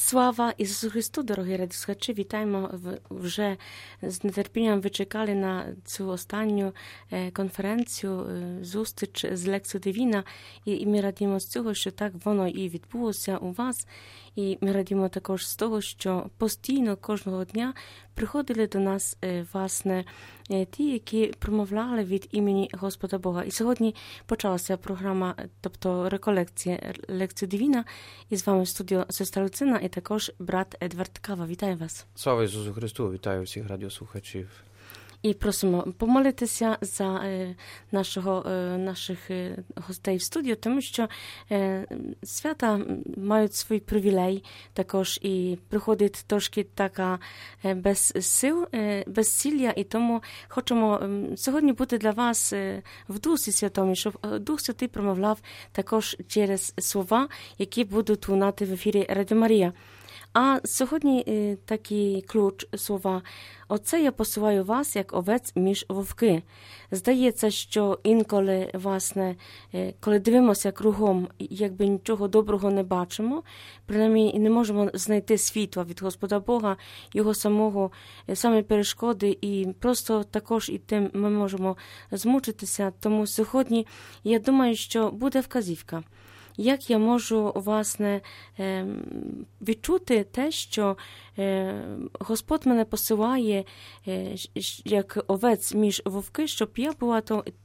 Слава Ісусу Христу, дорогі радіослухачі! Вітаємо, вже з нетерпінням ви чекали на цю останню конференцію, зустріч з лекцією Дивіна. І ми радімо з цього, що так воно і відбулося у вас. І ми радімо також з того, що постійно кожного дня приходили до нас, власне, ті, які промовляли від імені Господа Бога. І сьогодні почалася програма, тобто реколекція лекції Дивіна. І з вами в студіо сестра Люцина і також брат Едвард Кава. Вітаю вас. Слава Ісусу Христу! Вітаю всіх радіослухачів. І просимо помолитися за наших гостей в студію, тому що свята мають свій привілей також і приходить трошки така безсилля, і тому хочемо сьогодні бути для вас в Дусі Святому, щоб Дух Святий промовляв також через слова, які будуть лунати в ефірі Радіо Марія. А сьогодні такий ключ слова. Оце я посилаю вас, як овець між вовки. Здається, що інколи, власне, коли дивимося кругом, якби нічого доброго не бачимо, принаймні не можемо знайти світла від Господа Бога, Його самого, саме перешкоди, і просто також і тим ми можемо змучитися. Тому сьогодні, я думаю, що буде вказівка. Як я можу, власне, відчути те, що Господь мене посилає як овець між вовки, щоб я була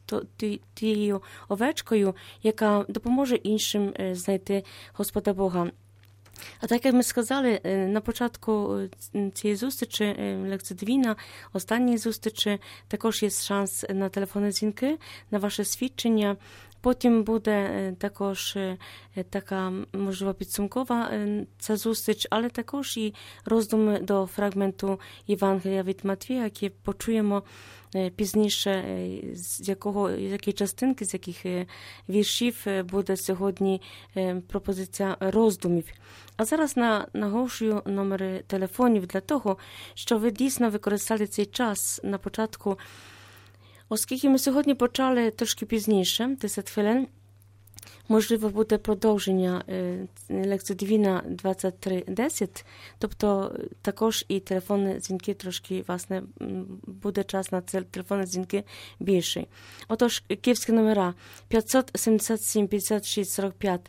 тією овечкою, яка допоможе іншим знайти Господа Бога. А так, як ми сказали, на початку цієї зустрічі, лекції Дивіна, останньої зустрічі, також є шанс на телефонні дзвінки, на ваше свідчення. Потім буде також така, можливо, підсумкова ця зустріч, але також і роздуми до фрагменту Євангелія від Матвія, які почуємо пізніше, з якої частинки, з яких віршів буде сьогодні пропозиція роздумів. А зараз наголошую номери телефонів для того, щоб ви дійсно використали цей час на початку. Оскільки ми сьогодні почали трошки пізніше, 10 хвилин, можливо, буде продовження лекції Дивіна 23:10, тобто також і телефонні дзвінки трошки, власне, буде час на це телефонні дзвінки більший. Отож, київські номера 577 56 45,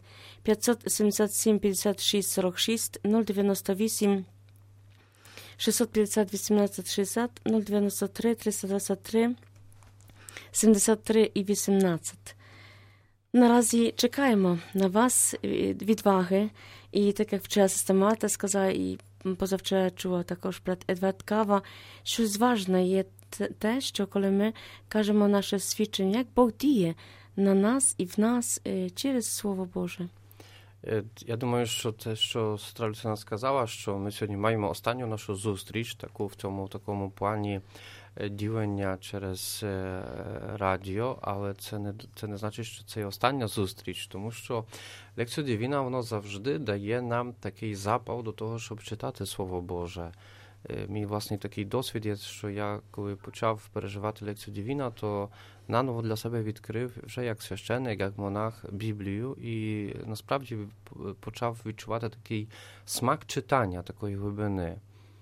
577 56 46, 098 650 18 60, 093 323 73 і 18. Наразі чекаємо на вас відваги. І так, як вчора сестра Марта сказала, і позавчора чула також брат Едвард Кава, щось важне є те, що коли ми кажемо наше свідчення, як Бог діє на нас і в нас через Слово Боже. Я думаю, що те, що сестра Люцина сказала, що ми сьогодні маємо останню нашу зустріч, таку в цьому такому плані ділення через радіо, але це не значить, що це є остання зустріч, тому що лекція Дивіна, воно завжди дає нам такий запал до того, щоб читати Слово Боже. Мій власний такий досвід є, що я, коли почав переживати лекцію Дивіна, то наново для себе відкрив вже як священник, як монах Біблію і насправді почав відчувати такий смак читання, такої глибини.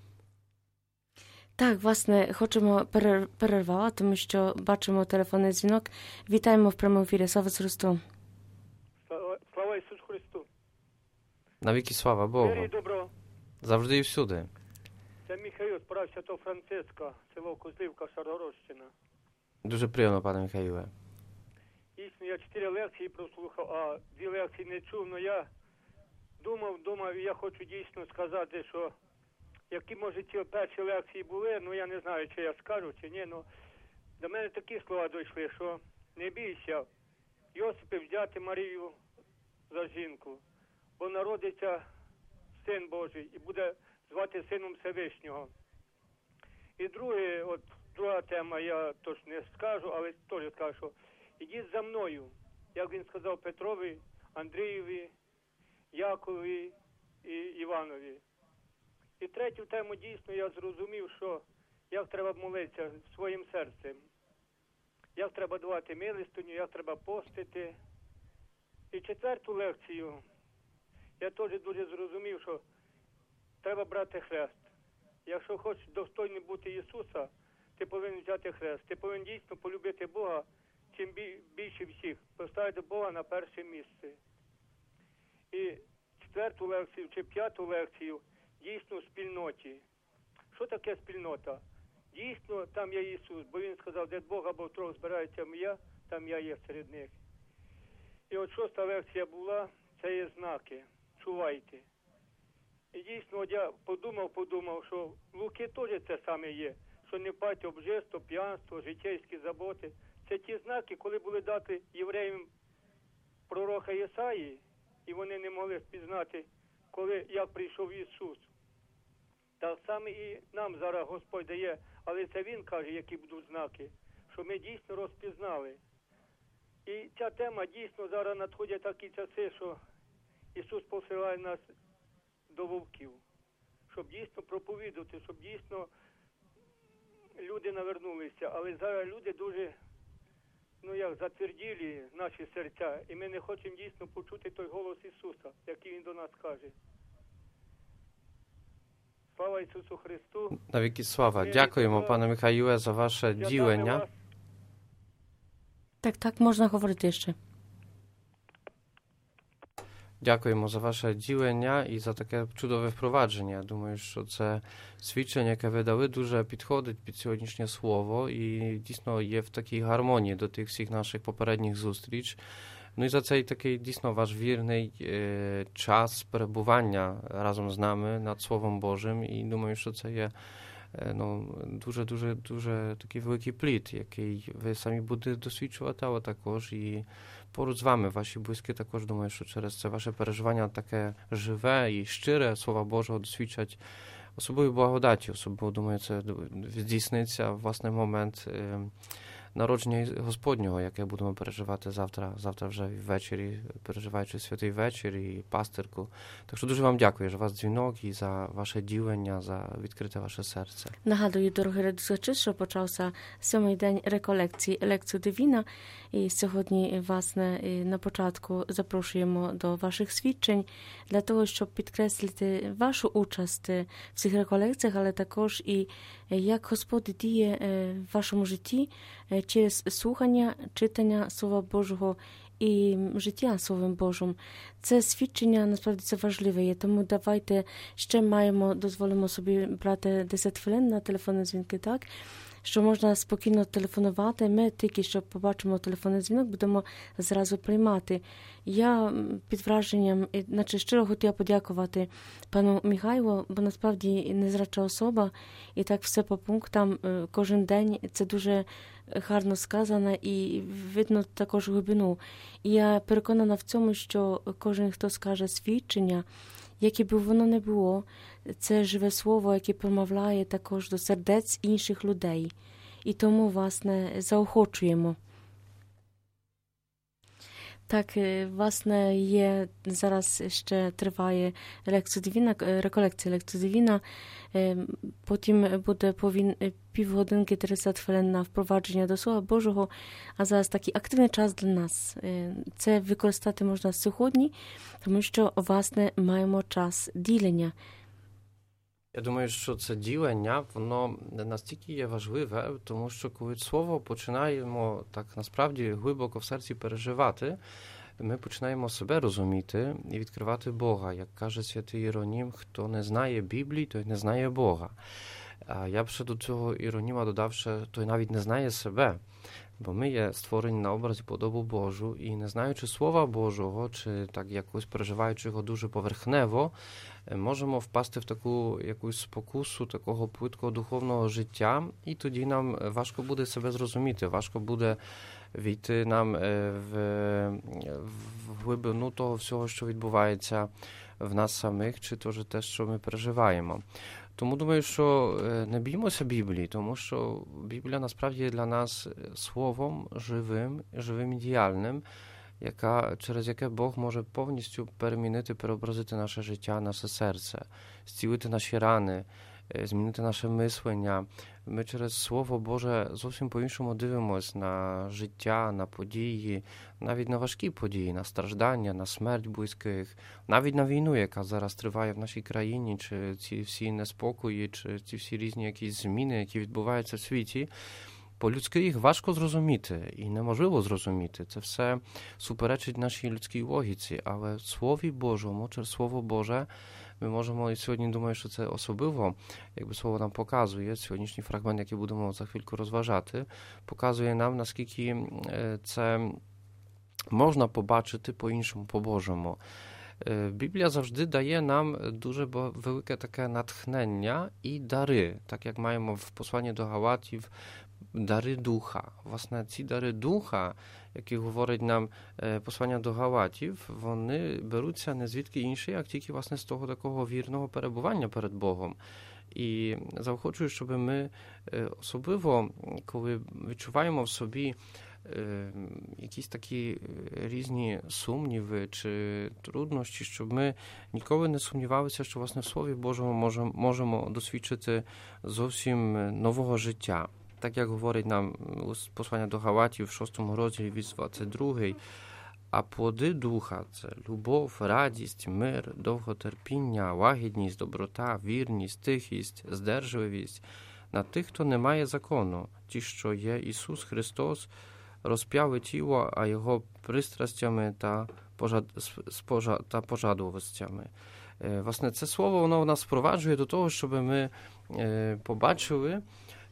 Так, власне, хочемо перервати, тому що бачимо телефонний дзвінок. Вітаємо в прямому ефірі. Слава Ісусу Христу! Слава Ісусу Христу! Навіки слава Богу! Мирі добро! Завжди і всюди. Це Михайло, справ Святого Франциска, село Козлівка, Шаргородщина. Дуже приємно, пане Михайле. Дійсно, я 4 лекції прослухав, а 2 лекції не чув, але я думав, і я хочу дійсно сказати, що які, може, ті перші лекції були, я не знаю, чи я скажу, чи ні, до мене такі слова дійшли, що не бійся, Йосипе, взяти Марію за жінку, бо народиться Син Божий і буде звати Сином Всевишнього. І друга тема, я точно не скажу, але теж скажу, що ідіть за мною, як він сказав Петрові, Андрієві, Якові і Іванові. І третю тему дійсно я зрозумів, що як треба молитися своїм серцем, як треба давати милостиню, як треба постити. І четверту лекцію я теж дуже зрозумів, що треба брати хрест. Якщо хочеш достойно бути Ісуса, ти повинен взяти хрест. Ти повинен дійсно полюбити Бога, чим більше всіх, поставити Бога на перше місце. І 4-ту лекцію чи 5-ту лекцію дійсно в спільноті. Що таке спільнота? Дійсно, там є Ісус, бо Він сказав, де двох або трьох збирається я, там я є серед них. І от 6-та лекція була, це є знаки. Чувайте. І дійсно, от я подумав, що в Луки теж це саме є, що не пать обжирство, п'янство, життєйські заботи. Це ті знаки, коли були дати євреям пророка Єсаї, і вони не могли впізнати, як прийшов Ісус. Так само і нам зараз Господь дає, але це Він каже, які будуть знаки, що ми дійсно розпізнали. І ця тема дійсно зараз надходять такі часи, що Ісус посилає нас до вовків, щоб дійсно проповідувати, щоб дійсно люди навернулися. Але зараз люди дуже, затверділі наші серця, і ми не хочемо дійсно почути той голос Ісуса, який Він до нас каже. Слава Ісусу Христу! Навіки слава! Дякуємо, пане Михайле, за ваше ділення. Так, можна говорити ще. Дякуємо за ваше ділення і за таке чудове впровадження. Я думаю, що це свідчення, яке ви дали, дуже підходить під сьогоднішнє слово і дійсно є в такій гармонії до тих всіх наших попередніх зустріч. Ну і за цей такий дійсно ваш вірний час перебування разом з нами над Словом Божим. І думаю, що це є дуже такий великий плід, який ви самі будете досвідчувати, але також і поруч з вами, ваші близькі також, думаю, що через це ваше переживання таке живе і щире Слова Божого досвідчать особливою благодаті. Особливо, думаю, це здійсниться власне момент народження Господнього, яке будемо переживати завтра вже ввечері, переживаючи святий вечір і пастирку. Так що дуже вам дякую за ваш дзвінок і за ваше ділення, за відкрите ваше серце. Нагадую, дорогі радіослухачі, що почався 7-й день реколекції Лекцію Дивіна. І сьогодні, власне, на початку запрошуємо до ваших свідчень для того, щоб підкреслити вашу участь в цих реколекціях, але також і як Господь діє в вашому житті через слухання, читання Слова Божого і життя Словом Божим. Це свідчення, насправді, це важливе є, тому давайте ще дозволимо собі брати 10 хвилин на телефонні дзвінки, так? Що можна спокійно телефонувати. Ми тільки що побачимо телефонний дзвінок, будемо зразу приймати. Я під враженням, щиро хотіла подякувати пану Михайлу, бо насправді незряча особа, і так все по пунктам, кожен день, це дуже гарно сказано і видно також глибину. І я переконана в цьому, що кожен, хто скаже свідчення, яке б воно не було, це живе слово, яке промовляє також до сердець інших людей. І тому, власне, заохочуємо. Так, власне, є, зараз ще триває реколекція Лекція Дивіна, потім буде півгодинки 30 хвилин на впровадження до Слова Божого, а зараз такий активний час для нас. Це використати можна сьогодні, тому що, власне, маємо час ділення. Я думаю, що це ділення, воно настільки є важливе, тому що коли слово починаємо так насправді глибоко в серці переживати, ми починаємо себе розуміти і відкривати Бога. Як каже святий Іронім, хто не знає Біблії, той не знає Бога. А я б ще до цього Іроніма додав, що той навіть не знає себе. Бо ми є створені на образ і подобу Божу, і не знаючи Слова Божого, чи так якось переживаючи його дуже поверхнево, можемо впасти в таку якусь спокусу такого плиткого духовного життя, і тоді нам важко буде себе зрозуміти, важко буде війти нам в глибину того всього, що відбувається в нас самих, чи теж те, що ми переживаємо. Тому думаю, що не біймося Біблії, тому що Біблія насправді є для нас словом живим і діяльним, через яке Бог може повністю перемінити, переобразити наше життя, наше серце, зцілити наші рани, змінити наше мислення. Ми через Слово Боже зовсім по-іншому дивимось на життя, на події, навіть на важкі події, на страждання, на смерть близьких, навіть на війну, яка зараз триває в нашій країні, чи ці всі неспокої, чи ці всі різні якісь зміни, які відбуваються в світі. По-людськи їх важко зрозуміти і неможливо зрозуміти. Це все суперечить нашій людській логіці, але в Слові Божому, через Слово Боже, ми можемо, і сьогодні думаю, що це особливо, якби Слово нам показує, сьогоднішній фрагмент, який будемо за хвильку розважати, показує нам, наскільки це можна побачити по-іншому, по-божому. Біблія завжди дає нам дуже велике таке натхнення і дари, так як маємо в посланні до Галатів, дари духа. Власне, ці дари духа, які говорить нам послання до Галатів, вони беруться не звідки інші, як тільки, власне, з того такого вірного перебування перед Богом. І заохочую, щоб ми особливо, коли відчуваємо в собі якісь такі різні сумніви чи труднощі, щоб ми ніколи не сумнівалися, що, власне, в Слові Божому можемо досвідчити зовсім нового життя. Так, як говорить нам послання до Галатів в 6 розділі, вірш 22, а плоди духа – це любов, радість, мир, довготерпіння, лагідність, доброта, вірність, тихість, здержливість. На тих, хто не має закону, ті, що є Ісус Христос, розп'яли тіло, а Його пристрастями та пожадливостями. Власне, це слово, воно нас впроваджує до того, щоб ми побачили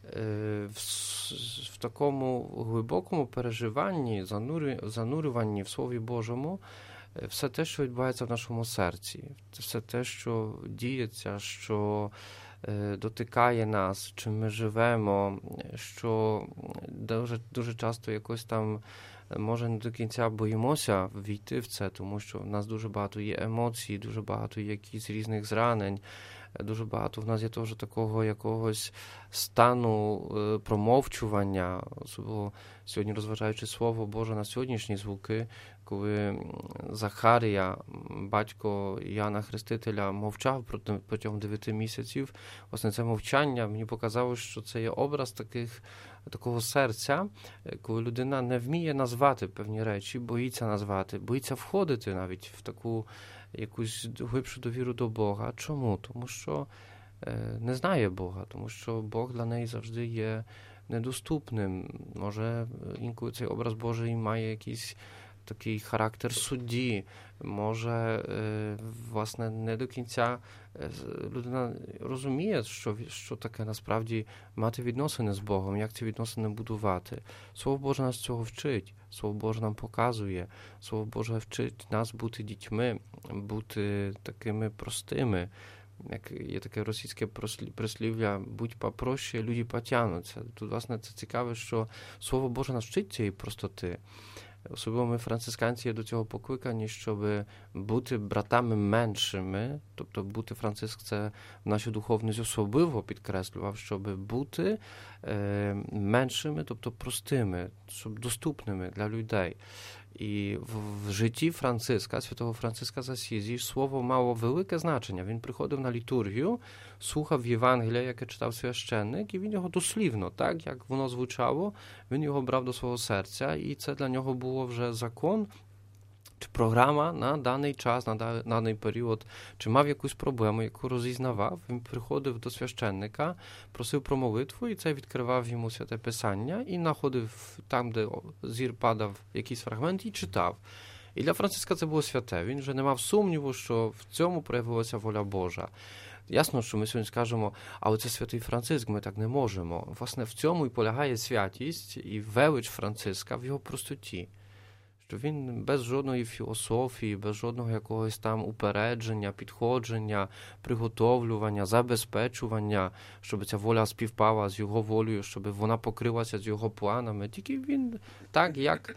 в такому глибокому переживанні, занурюванні в Слові Божому все те, що відбувається в нашому серці, все те, що діється, що дотикає нас, чим ми живемо, що дуже часто якось там, може, не до кінця боїмося війти в це, тому що в нас дуже багато є емоцій, дуже багато є якісь різних зранень, дуже багато в нас є теж такого якогось стану промовчування, особливо сьогодні розважаючи Слово Боже на сьогоднішні звуки, коли Захарія, батько Яна Хрестителя, мовчав протягом 9 місяців. Власне, це мовчання мені показало, що це є образ такого серця, коли людина не вміє назвати певні речі, боїться назвати, боїться входити навіть в таку якусь глибшу довіру до Бога. Чому? Тому що не знає Бога, тому що Бог для неї завжди є недоступним. Може, інколи цей образ Божий має якийсь такий характер судді, може, власне, не до кінця людина розуміє, що таке насправді мати відносини з Богом, як ці відносини будувати. Слово Боже нас цього вчить, Слово Боже нам показує, Слово Боже вчить нас бути дітьми, бути такими простими. Як є таке російське прислів'я «будь попроще, люди потягнуться». Тут, власне, це цікаве, що Слово Боже нас вчить цієї простоти. Особливо ми, францисканці, є до цього покликані, щоб бути братами меншими, тобто бути, Франциск це в нашій духовності особливо підкреслював, щоб бути меншими, тобто простими, щоб доступними для людей. І в житті Франциска, святого Франциска з Асізі, слово мало велике значення. Він приходив на літургію, слухав Євангелія, яке читав священник, і він його дослівно, так, як воно звучало, він його брав до свого серця, і це для нього було вже закон, чи програма на даний час, на даний період, чи мав якусь проблему, яку розізнавав, він приходив до священника, просив про молитву, і це відкривав йому Святе Писання, і знаходив там, де зір падав якийсь фрагмент, і читав. І для Франциска це було святе. Він вже не мав сумніву, що в цьому проявилася воля Божа. Ясно, що ми сьогодні скажемо, але це святий Франциск, ми так не можемо. Власне, в цьому і полягає святість і велич Франциска в його простоті. Що він без жодної філософії, без жодного якогось там упередження, підходження, приготовлювання, забезпечування, щоб ця воля співпала з його волею, щоб вона покрилася з його планами. Тільки він так,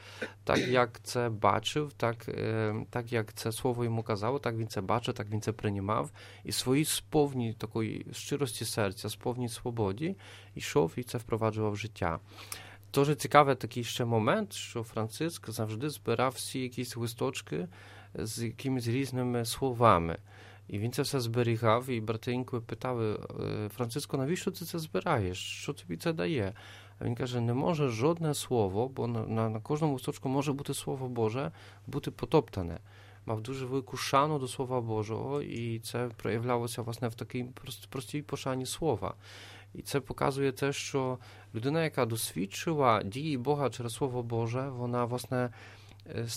як це бачив, так як це слово йому казало, так він це бачив, так він це приймав. І своїй сповній такої щирості серця, сповній свободі, йшов і це впроваджував в життя. Дуже цікавий такий ще момент, що Франциск завжди збирав всі якісь листочки з якимись різними словами. І він це все зберігав, і брати інколи питали: Франциско, навіщо ти це збираєш? Що тобі це дає? А він каже, не може жодне слово, бо на кожному листочку може бути Слово Боже, бути потоптане. Мав дуже велику шану до Слова Божого, і це проявлялося, власне, в такій простій пошані Слова. І це показує те, що людина, яка досвідчила дії Бога через Слово Боже, вона, власне, з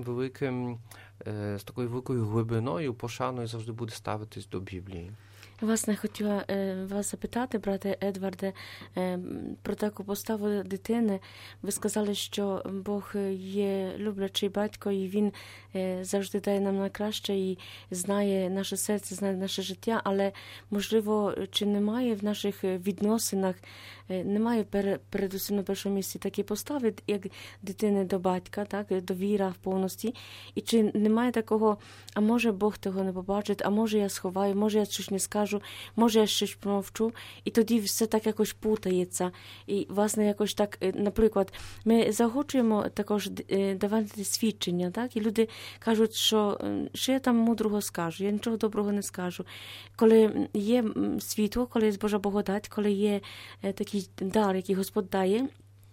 такою великою глибиною, пошаною завжди буде ставитись до Біблії. Власне, хотіла вас запитати, брате Едварде, про таку поставу дитини. Ви сказали, що Бог є люблячий батько, і Він завжди дає нам найкраще і знає наше серце, знає наше життя, але, можливо, чи немає в наших відносинах, немає передусім на першому місці такі постави, як дитини до батька, так, довіра в повності, і чи немає такого, а може Бог того не побачить, а може я сховаю, може я щось не скажу, може я щось промовчу, і тоді все так якось путається. І, власне, якось так, наприклад, ми заохочуємо також давати свідчення, так, і люди кажуть, що я там мудрого скажу, я нічого доброго не скажу. Коли є світло, коли є Божа благодать, коли є такий дар, який Господь дає,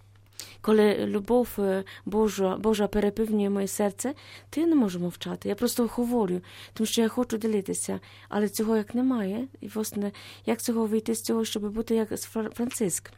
коли любов Божа переповнює моє серце, то я не можу мовчати. Я просто говорю, тому що я хочу ділитися. Але цього як немає. І, власне, як цього вийти з цього, щоб бути як Франциск?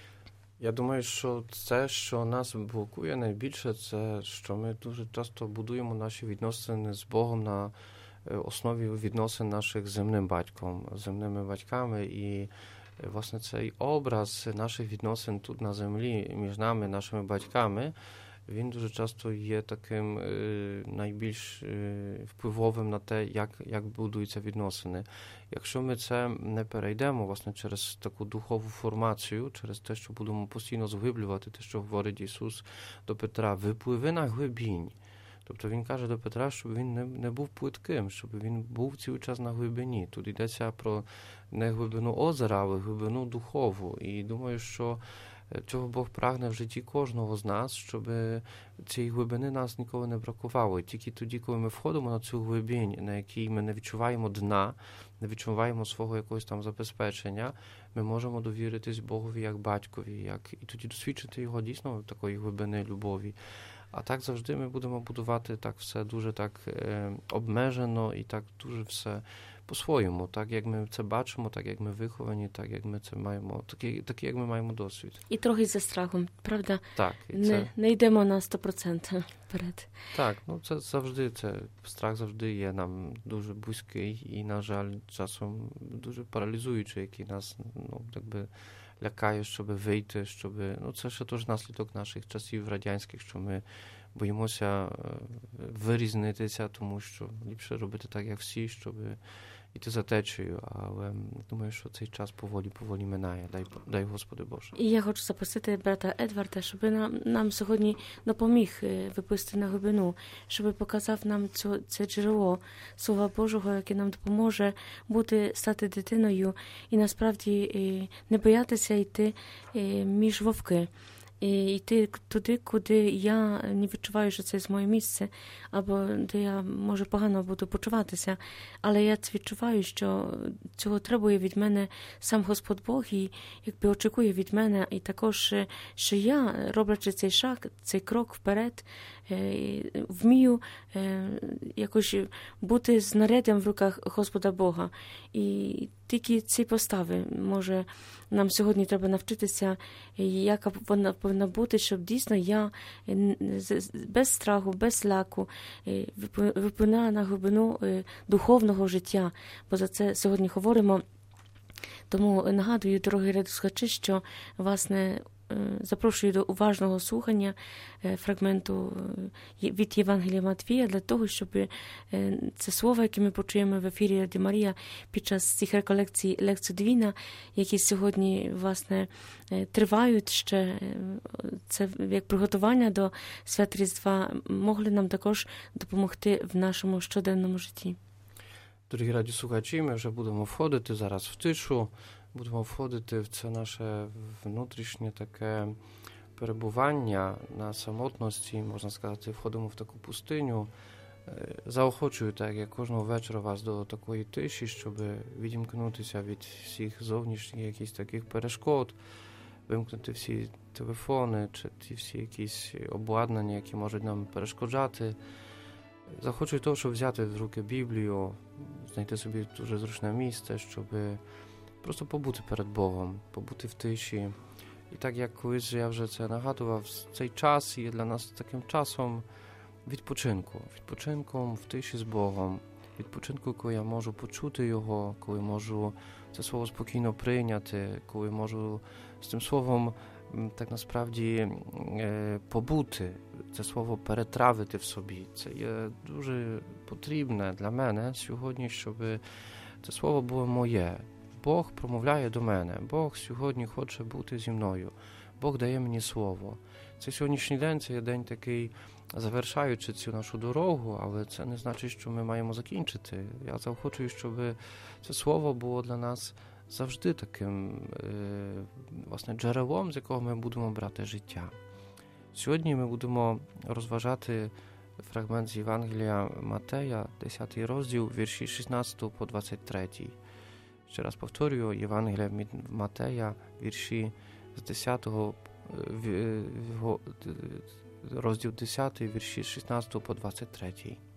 Я думаю, що це, що нас блокує найбільше, це, що ми дуже часто будуємо наші відносини з Богом на основі відносин наших з земним батьком, земними батьками. І, власне, цей образ наших відносин тут на землі між нами, нашими батьками, він дуже часто є таким найбільш впливовим на те, як будуються відносини. Якщо ми це не перейдемо, власне, через таку духову формацію, через те, що будемо постійно зглиблювати те, що говорить Ісус до Петра, випливи на глибінь. Тобто він каже до Петра, щоб він не був плитким, щоб він був цілий час на глибині. Тут йдеться про не глибину озера, але глибину духову. І думаю, що чого Бог прагне в житті кожного з нас, щоб цієї глибини нас ніколи не бракувало. І тільки тоді, коли ми входимо на цю глибінь, на якій ми не відчуваємо дна, не відчуваємо свого якогось там забезпечення, ми можемо довіритись Богові як батькові, і тоді досвідчити його дійсно такої глибини любові. А так завжди ми будемо будувати так все дуже так обмежено і так дуже все по-своєму, так як ми це бачимо, так як ми виховані, так як ми це маємо, такі як ми маємо досвід. І трохи за страхом, правда? Так. Не йдемо на 100% вперед. Так, це завжди, страх завжди є нам дуже близький і, на жаль, часом дуже паралізуючий, який нас, лякає, щоб вийти, це ще теж наслідок наших часів радянських, що ми боїмося вирізнитися, тому що ліпше робити так, як всі, щоб йти за течею, але думаю, що цей час поволі минає. Дай Господи Боже. І я хочу запросити брата Едварда, щоб нам сьогодні допоміг випустити на глибину, щоб показав нам це джерело Слова Божого, яке нам допоможе стати дитиною і насправді не боятися йти між вовки. І йти туди, куди я не відчуваю, що це моє місце, або де я, може, погано буду почуватися. Але я відчуваю, що цього требує від мене сам Господь Бог і якби очікує від мене. І також, що я, роблячи цей шаг, цей крок вперед, вмію якось бути знаряддям в руках Господа Бога. І тільки ці постави, може, нам сьогодні треба навчитися, яка вона повинна бути, щоб дійсно я без страху, без лаку випинала на глибину духовного життя. Бо за це сьогодні говоримо. Тому нагадую, дорогі радіослухачі, що, власне, запрошую до уважного слухання фрагменту від Євангелія Матвія для того, щоб це слово, яке ми почуємо в ефірі Радіо Марія під час цих реколекцій лекцій Двіна, які сьогодні, власне, тривають ще, це як приготування до свят Різдва, могли нам також допомогти в нашому щоденному житті. Дорогі радіослухачі, ми вже будемо входити зараз в тишу, будемо входити в це наше внутрішнє таке перебування на самотності, можна сказати, входимо в таку пустиню, Заохочую, так, як кожного вечора вас до такої тиші, щоб відімкнутися від всіх зовнішніх якихось таких перешкод, вимкнути всі телефони чи ті всі якісь обладнання, які можуть нам перешкоджати. Заохочую того, щоб взяти в руки Біблію, знайти собі дуже зручне місце, щоб просто побути перед Богом, побути в тиші. І так, як колись я вже це нагадував, цей час є для нас таким часом відпочинком в тиші з Богом, відпочинку, коли я можу почути Його, коли можу це слово спокійно прийняти, коли можу з цим словом так насправді побути, це слово перетравити в собі. Це є дуже потрібне для мене сьогодні, щоб це слово було моє. Бог промовляє до мене, Бог сьогодні хоче бути зі мною, Бог дає мені слово. Цей сьогоднішній день, це є день такий, завершаючи цю нашу дорогу, але це не значить, що ми маємо закінчити. Я заохочую, щоб це слово було для нас завжди таким власне, джерелом, з якого ми будемо брати життя. Сьогодні ми будемо розважати фрагмент з Євангелія Матея, 10 розділ, вірші 16 по 23. Ще раз повторюю, Євангелія Матея, вірші з 10 розділ 10, вірші з 16 по 23.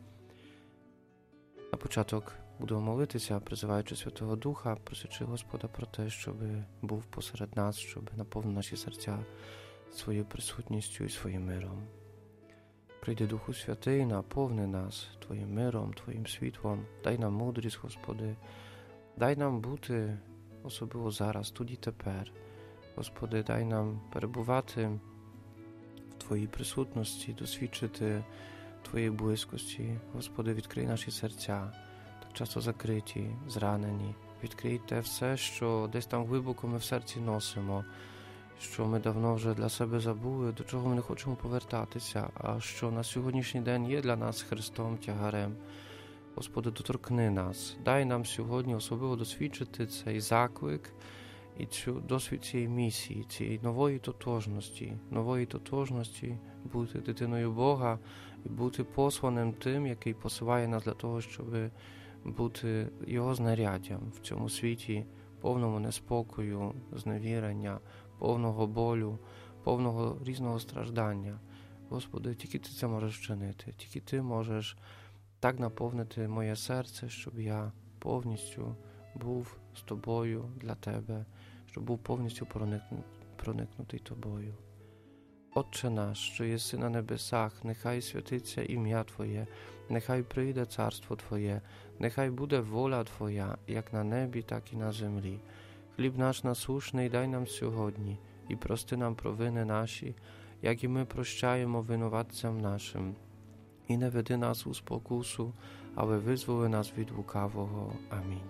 На початок будемо молитися, призиваючи Святого Духа, просячи Господа про те, щоб був посеред нас, щоб наповнив наші серця своєю присутністю і своїм миром. Прийди, Духу Святий, наповни нас Твоїм миром, Твоїм світлом, дай нам мудрість, Господи, дай нам бути, особливо зараз, тут і тепер. Господи, дай нам перебувати в Твоїй присутності, досвідчити Твоєї близькості. Господи, відкрий наші серця, так часто закриті, зранені. Відкрий те все, що десь там глибоко ми в серці носимо, що ми давно вже для себе забули, до чого ми не хочемо повертатися, а що на сьогоднішній день є для нас Христом тягарем. Господи, доторкни нас, дай нам сьогодні особливо досвідчити цей заклик і досвід цієї місії, цієї нової тотожності, бути дитиною Бога і бути посланим тим, який посилає нас для того, щоб бути Його знаряддям в цьому світі, повному неспокою, зневірення, повного болю, повного різного страждання. Господи, тільки Ти це можеш вчинити, тільки Ти можеш так наповнити моє серце, щоб я повністю був з Тобою для Тебе, щоб був повністю проникнутий Тобою. Отче наш, що єси на небесах, нехай святиться ім'я Твоє, нехай прийде царство Твоє, нехай буде воля Твоя, як на небі, так і на землі. Хліб наш насушний дай нам сьогодні, і прости нам провини наші, як і ми прощаємо винуватцям нашим. І не веди нас у спокусу, але визволи нас від лукавого. Амінь.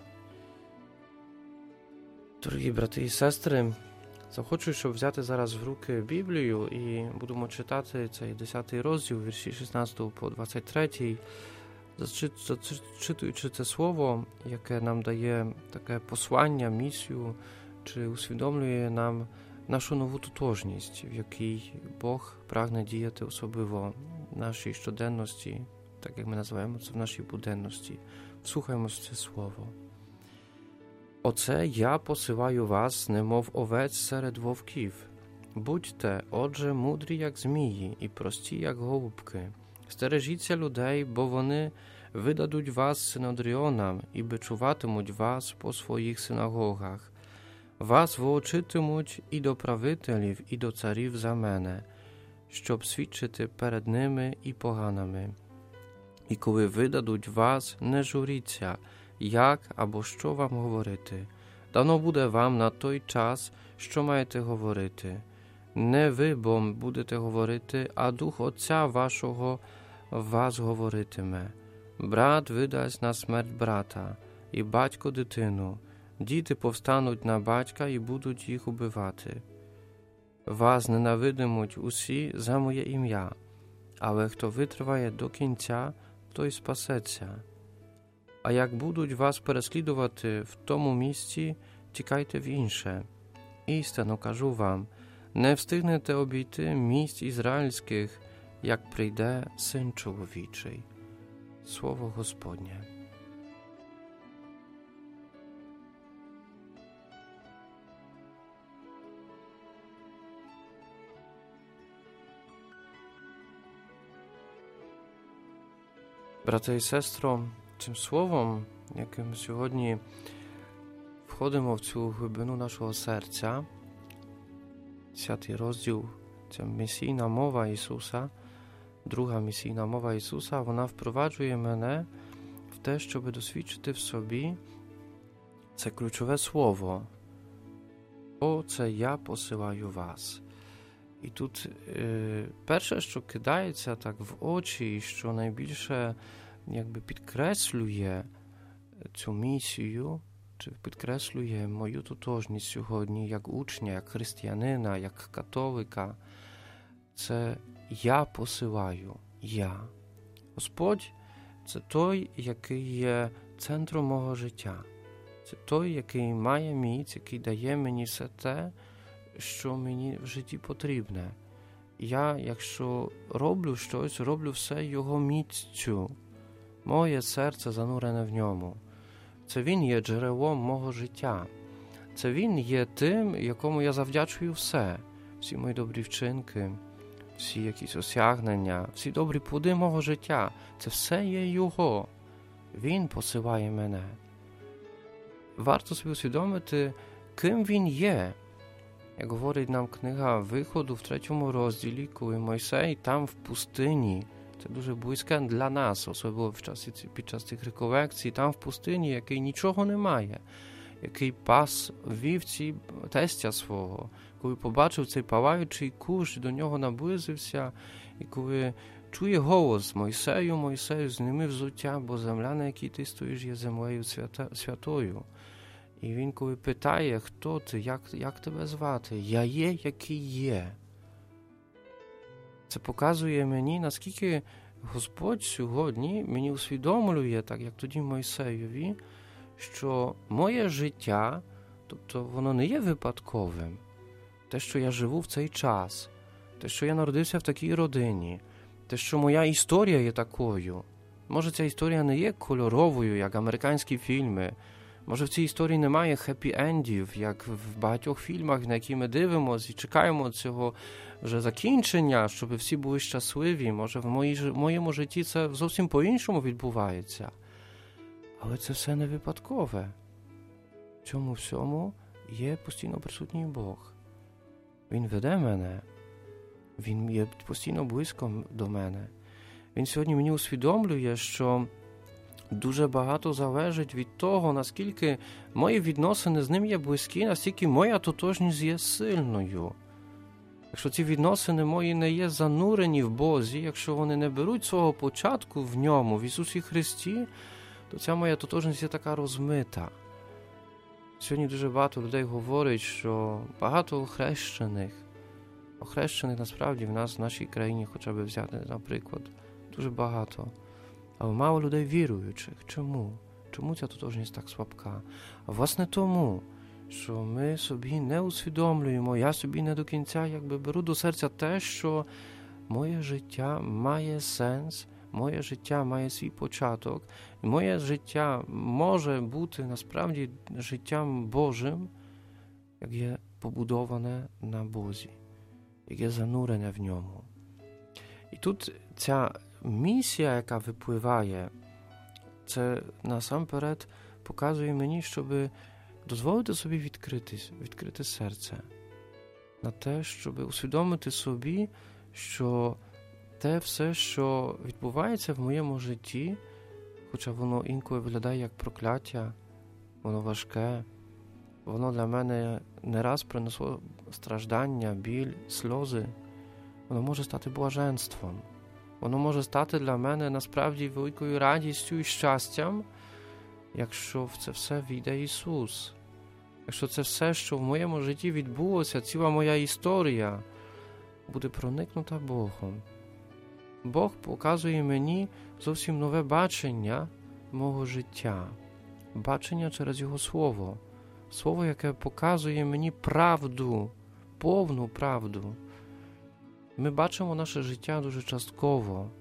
Дорогі брати і сестри, захочу, щоб взяти зараз в руки Біблію і будемо читати цей 10 розділ, вірші 16 по 23, зачитуючи це слово, яке нам дає таке послання, місію, чи усвідомлює нам нашу нову тотожність, в якій Бог прагне діяти особливо в нашій щоденності, так як ми називаємо це в нашій буденності. Вслухаємось це слово. Оце я посилаю вас, немов овець серед вовків. Будьте, отже, мудрі, як змії, і прості, як голубки. Стережіться людей, бо вони видадуть вас синодріонам і бичуватимуть вас по своїх синагогах. Вас волочитимуть і до правителів, і до царів за мене, щоб свідчити перед ними і поганими. І коли видадуть вас, не журіться, як або що вам говорити. Дано буде вам на той час, що маєте говорити. Не ви бо будете говорити, а Дух Отця вашого вас говоритиме. Брат видасть на смерть брата, і батько дитину. Діти повстануть на батька і будуть їх убивати. Вас ненавидимуть усі за моє ім'я, але хто витриває до кінця, той спасеться. А як будуть вас переслідувати в тому місці, тікайте в інше. Істинно кажу вам, не встигнете обійти місць ізраїльських, як прийде Син Чоловічий. Słowo Господнє. Брате і сестро, цим словом, яким сьогодні входимо в цю глибину нашого серця, 10 розділ, ця місійна мова Ісуса, друга місійна мова Ісуса, вона впроваджує мене в те, щоб досвідчити в собі це ключове слово. О, це я посилаю вас. І тут перше, що кидається так в очі, і що найбільше якби підкреслює цю місію, чи підкреслює мою тотожність сьогодні як учня, як християнина, як католика, це я посилаю, я. Господь – це той, який є центром мого життя. Це той, який має міць, який дає мені все те, що мені в житті потрібне. Я, якщо роблю щось, роблю все Його міццю. Моє серце занурене в ньому. Це Він є джерелом мого життя. Це Він є тим, якому я завдячую все. Всі мої добрі вчинки, всі якісь осягнення, всі добрі плоди мого життя. Це все є Його. Він посилає мене. Варто собі усвідомити, ким Він є. Як говорить нам книга Виходу в 3 розділі, коли Мойсей там в пустині, це дуже близьке для нас, особливо під час цих реколекцій, там в пустині, який нічого не має, який пас вівці тестя свого, коли побачив цей палаючий кущ, до нього наблизився, і коли чує голос: Мойсею, Мойсею, зніми взуття, бо земля, на якій ти стоїш, є землею святою. І він коли питає, хто ти, як тебе звати? Я є, який є. Це показує мені, наскільки Господь сьогодні мені усвідомлює, так як тоді Мойсеєві, що моє життя, тобто воно не є випадковим. Те, що я живу в цей час, те, що я народився в такій родині, те, що моя історія є такою. Може, ця історія не є кольоровою, як американські фільми. Може, в цій історії немає хеппі-ендів, як в багатьох фільмах, на які ми дивимося і чекаємо цього вже закінчення, щоб всі були щасливі. Може, в моєму житті це зовсім по-іншому відбувається. Але це все не випадкове. В цьому всьому є постійно присутній Бог. Він веде мене. Він є постійно близько до мене. Він сьогодні мені усвідомлює, що дуже багато залежить від того, наскільки мої відносини з ним є близькі, наскільки моя тотожність є сильною. Якщо ці відносини мої не є занурені в Бозі, якщо вони не беруть свого початку в ньому, в Ісусі Христі, то ця моя тотожність є така розмита. Сьогодні дуже багато людей говорить, що багато охрещених насправді в нас, в нашій країні, хоча б взяти, наприклад, дуже багато. Але мало людей віруючих. Чому? Чому ця тотожність так слабка? А власне тому, що ми собі не усвідомлюємо, я собі не до кінця якби беру до серця те, що моє життя має сенс, моє життя має свій початок, і моє життя може бути насправді життям Божим, як є побудоване на Бозі, як є занурене в ньому. І тут ця місія, яка випливає, це насамперед показує мені, щоб дозволити собі відкрити серце на те, щоб усвідомити собі, що те все, що відбувається в моєму житті, хоча воно інколи виглядає як прокляття, воно важке, воно для мене не раз принесло страждання, біль, сльози, воно може стати блаженством. Воно може стати для мене насправді великою радістю і щастям, якщо в це все війде Ісус. Якщо це все, що в моєму житті відбулося, ціла моя історія, буде проникнута Богом. Бог показує мені зовсім нове бачення мого життя. Бачення через Його Слово. Слово, яке показує мені правду, повну правду. Ми бачимо наше життя дуже частково.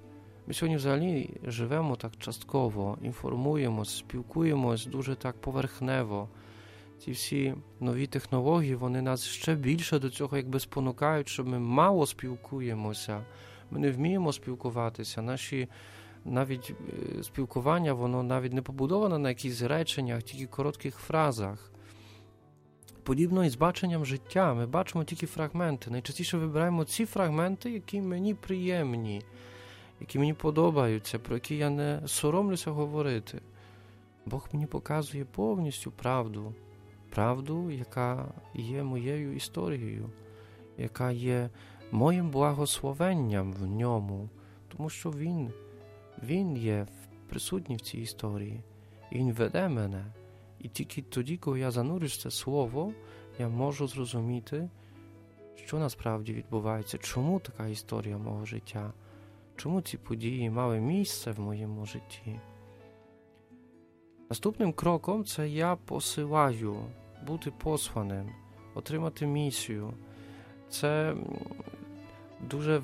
Ми сьогодні взагалі живемо так частково, інформуємось, спілкуємось дуже так поверхнево. Ці всі нові технології, вони нас ще більше до цього якби спонукають, що ми мало спілкуємося, ми не вміємо спілкуватися. Наші навіть спілкування, воно навіть не побудоване на якихось реченнях, тільки коротких фразах. Подібно і з баченням життя. Ми бачимо тільки фрагменти. Найчастіше вибираємо ці фрагменти, які мені приємні, які мені подобаються, про які я не соромлюся говорити. Бог мені показує повністю правду. Правду, яка є моєю історією, яка є моїм благословенням в ньому, тому що Він є присутній в цій історії, і Він веде мене. І тільки тоді, коли я занурюсь в це слово, я можу зрозуміти, що насправді відбувається, чому така історія мого життя, чому ці події мали місце в моєму житті. Наступним кроком це я посилаю, бути посланим, отримати місію. Це дуже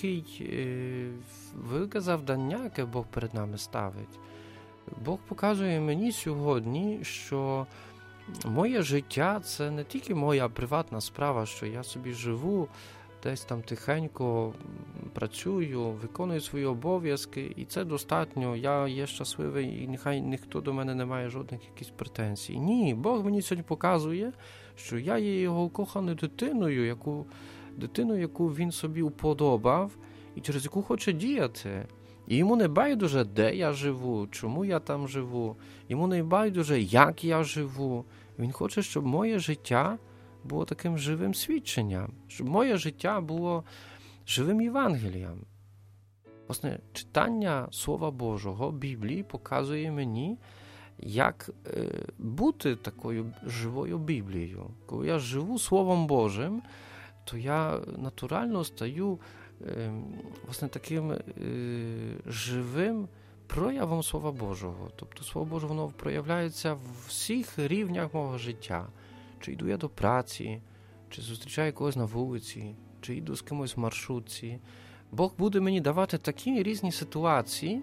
велике завдання, яке Бог перед нами ставить. Бог показує мені сьогодні, що моє життя – це не тільки моя приватна справа, що я собі живу, десь там тихенько працюю, виконую свої обов'язки, і це достатньо, я є щасливий, і нехай ніхто до мене не має жодних якихось претензій. Ні, Бог мені сьогодні показує, що я є його коханою дитиною, яку він собі уподобав, і через яку хоче діяти. І йому не байдуже, де я живу, чому я там живу, йому не байдуже, як я живу. Він хоче, щоб моє життя було таким живим свідченням, щоб моє життя було живим Євангелієм. Власне, читання Слова Божого, Біблії, показує мені, як бути такою живою Біблією. Коли я живу Словом Божим, то я натурально стаю власне таким живим проявом Слова Божого. Тобто Слово Боже, воно проявляється в всіх рівнях мого життя. Чи йду я до праці, чи зустрічаю когось на вулиці, чи йду з кимось в маршрутці. Бог буде мені давати такі різні ситуації,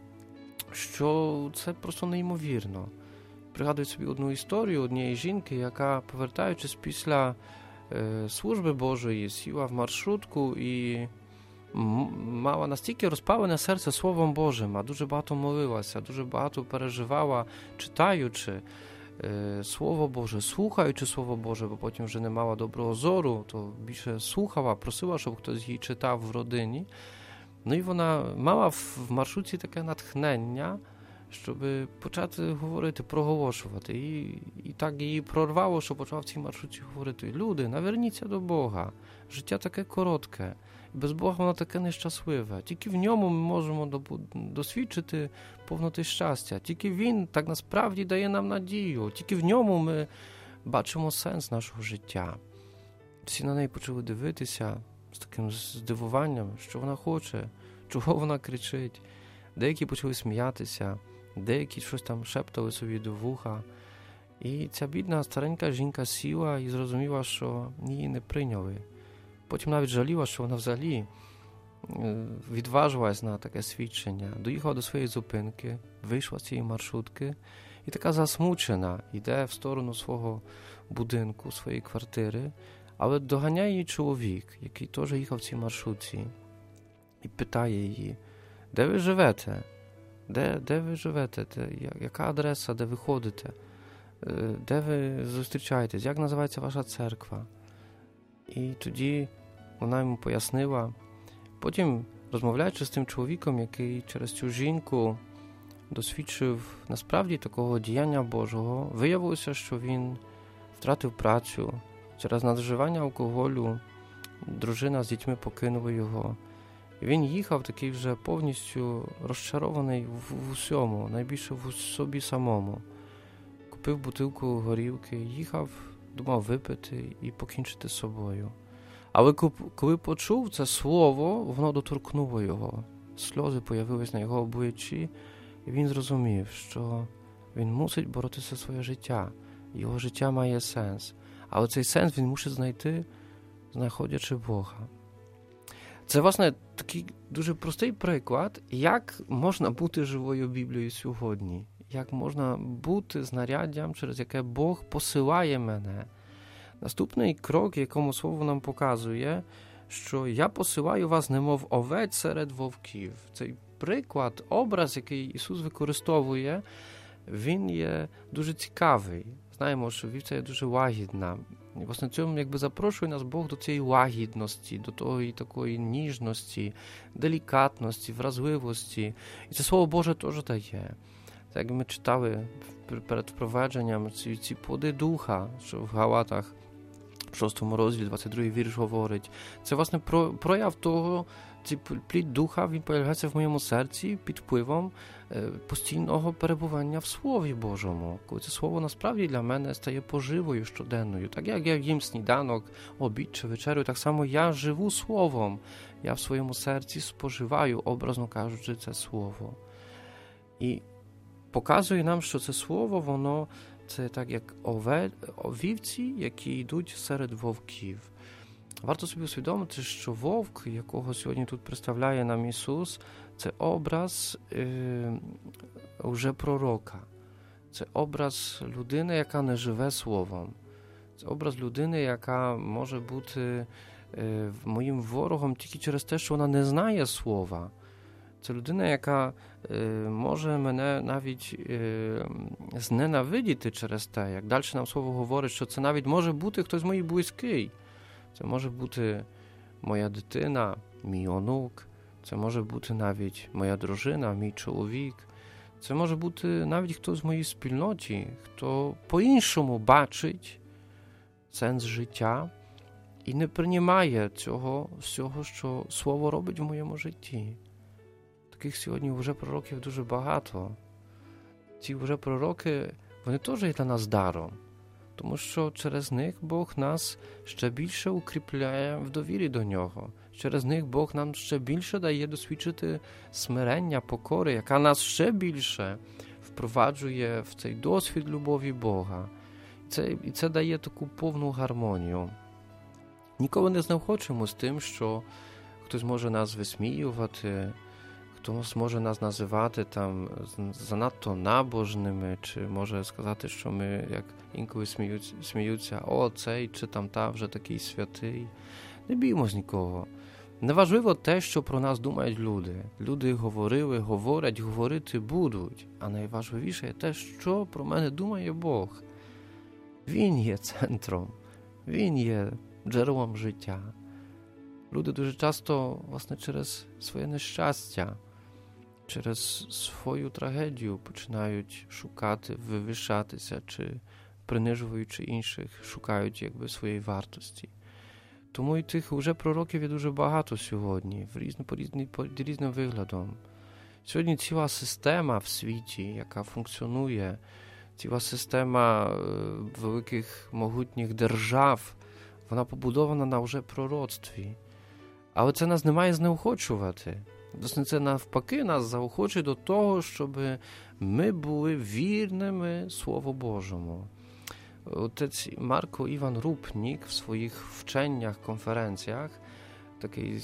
що це просто неймовірно. Пригадую собі одну історію однієї жінки, яка, повертаючись після служби Божої, сіла в маршрутку і мала настільки розпалене серце Словом Божим, а дуже багато молилася, дуже багато переживала, читаючи Слово Боже, слухаючи Слово Боже, бо потім вже не мала доброго зору, то більше слухала, просила, щоб хтось її читав в родині. Ну і вона мала в маршрутці таке натхнення, щоб почати говорити, проголошувати. І так її прорвало, що почав в цій маршрутці говорити: люди, наверніться до Бога. Життя таке коротке. Без Бога воно таке нещасливе. Тільки в ньому ми можемо досвідчити повноти щастя. Тільки Він так насправді дає нам надію. Тільки в ньому ми бачимо сенс нашого життя. Всі на неї почали дивитися з таким здивуванням, що вона хоче, чого вона кричить. Деякі почали сміятися, деякі щось там шептали собі до вуха. І ця бідна старенька жінка сіла і зрозуміла, що її не прийняли. Потім навіть жаліла, що вона взагалі відважилась на таке свідчення. Доїхала до своєї зупинки, вийшла з цієї маршрутки і така засмучена йде в сторону свого будинку, своєї квартири, але доганяє її чоловік, який теж їхав в цій маршрутці, і питає її: де ви живете? Де ви живете? Яка адреса, де ви ходите? Де ви зустрічаєтесь? Як називається ваша церква? І тоді вона йому пояснила. Потім, розмовляючи з тим чоловіком, який через цю жінку досвідчив насправді такого діяння Божого, виявилося, що він втратив працю. Через наdużywanie алкоголю дружина з дітьми покинула його. І він їхав такий вже повністю розчарований в усьому, найбільше в собі самому. Купив бутилку горілки, їхав, думав випити і покінчити з собою. Але коли почув це слово, воно доторкнуло його. Сльози появились на його обличчі, і він зрозумів, що він мусить боротися за своє життя. Його життя має сенс. Але цей сенс він мусить знайти, знаходячи Бога. Це, власне, такий дуже простий приклад, як можна бути живою Біблією сьогодні. Як можна бути знаряддям, через яке Бог посилає мене. Наступний крок, якому слово нам показує, що я посилаю вас, немов овець серед вовків. Цей приклад, образ, який Ісус використовує, він є дуже цікавий. Знаємо, що вівця є дуже лагідна. І, власне, цьому якби запрошує нас Бог до цієї лагідності, до тої такої ніжності, делікатності, вразливості. І це Слово Боже теж дає. Так як ми читали перед впровадженням ці плоди Духа, що в Галатах, в 6 розділі, 22 вірш говорить. Це, власне, прояв того, цей плід Духа, він появляється в моєму серці під впливом постійного перебування в Слові Божому. Коли це Слово насправді для мене стає поживою щоденною. Так як я їм сніданок, обід чи вечерю, так само я живу Словом. Я в своєму серці споживаю, образно кажучи, це Слово. І показує нам, що це Слово, воно це так як вівці, які йдуть серед вовків. Варто собі усвідомити, що вовк, якого сьогодні тут представляє нам Ісус, це образ уже пророка. Це образ людини, яка не живе Словом. Це образ людини, яка може бути моїм ворогом тільки через те, що вона не знає Слова. Це людина, яка може мене навіть зненавидіти через те, як далі нам Слово говорить, що це навіть може бути хтось моїй близький. Це може бути моя дитина, мій онук, це може бути навіть моя дружина, мій чоловік, це може бути навіть хтось в моїй спільноті, хто по-іншому бачить сенс життя і не приймає цього всього, що Слово робить в моєму житті. Таких сьогодні вже пророків дуже багато. Ці вже пророки, вони теж є для нас даром. Тому що через них Бог нас ще більше укріпляє в довірі до Нього. Через них Бог нам ще більше дає досвідчити смирення, покори, яка нас ще більше впроваджує в цей досвід любові Бога. І це дає таку повну гармонію. Ніколи не знехочемо з тим, що хтось може нас висміювати, хтось може нас називати там занадто набожними, чи може сказати, що ми, як інколи сміються, о, цей чи там та вже такий святий. Не біймось нікого. Неважливо те, що про нас думають люди. Люди говорили, говорять, говорити будуть. А найважливіше є те, що про мене думає Бог. Він є центром. Він є джерелом життя. Люди дуже часто, власне, через своє нещастя, через свою трагедію починають шукати, вивишатися, чи принижуючи інших, шукають якби своєї вартості. Тому і тих уже пророків є дуже багато сьогодні, під різним виглядом. Сьогодні ціла система в світі, яка функціонує, ціла система великих могутніх держав, вона побудована на вже пророцтві. Але це нас не має знеохочувати. Власне, це навпаки нас заохочує до того, щоб ми були вірними Слову Божому. Отець Марко Іван Рупнік в своїх вченнях, конференціях, такий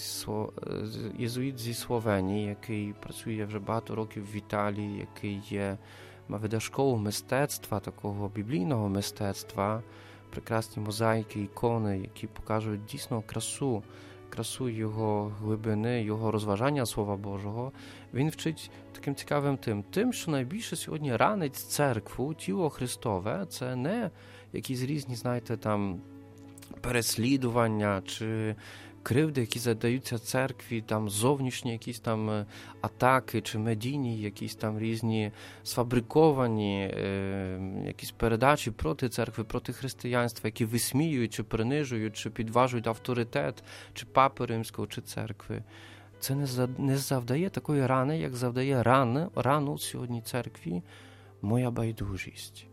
єзуїт зі Словенії, який працює вже багато років в Італії, який веде школу мистецтва, такого біблійного мистецтва, прекрасні мозаїки, ікони, які покажуть дійсно красу його глибини, його розважання Слова Божого, він вчить таким цікавим тим, що найбільше сьогодні ранить церкву, тіло Христове, це не якісь різні, знаєте, там переслідування чи кривди, які задаються церкві, там зовнішні якісь там атаки чи медійні, якісь там різні сфабриковані якісь передачі проти церкви, проти християнства, які висміюють, чи принижують, чи підважують авторитет, чи папи римського, чи церкви. Це не завдає такої рани, як завдає рану сьогодні церкві моя байдужість.